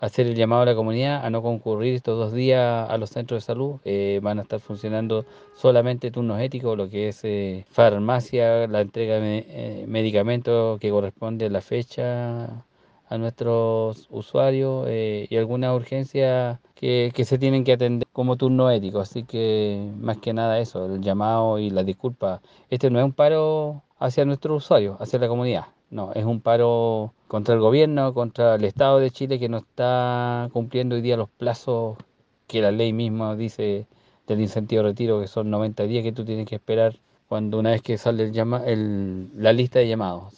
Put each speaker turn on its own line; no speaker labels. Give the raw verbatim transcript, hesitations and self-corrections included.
hacer el llamado a la comunidad a no concurrir estos dos días a los centros de salud. Eh, van a estar funcionando solamente turnos éticos, lo que es eh, farmacia, la entrega de me- eh, medicamentos que corresponde a la fecha a nuestros usuarios eh, y alguna urgencia que, que se tienen que atender como turno ético. Así que más que nada eso, el llamado y la disculpa. Este no es un paro hacia nuestros usuarios, hacia la comunidad. No, es un paro contra el gobierno, contra el Estado de Chile que no está cumpliendo hoy día los plazos que la ley misma dice del incentivo de retiro, que son noventa días que tú tienes que esperar cuando una vez que sale el llama, el, la lista de llamados.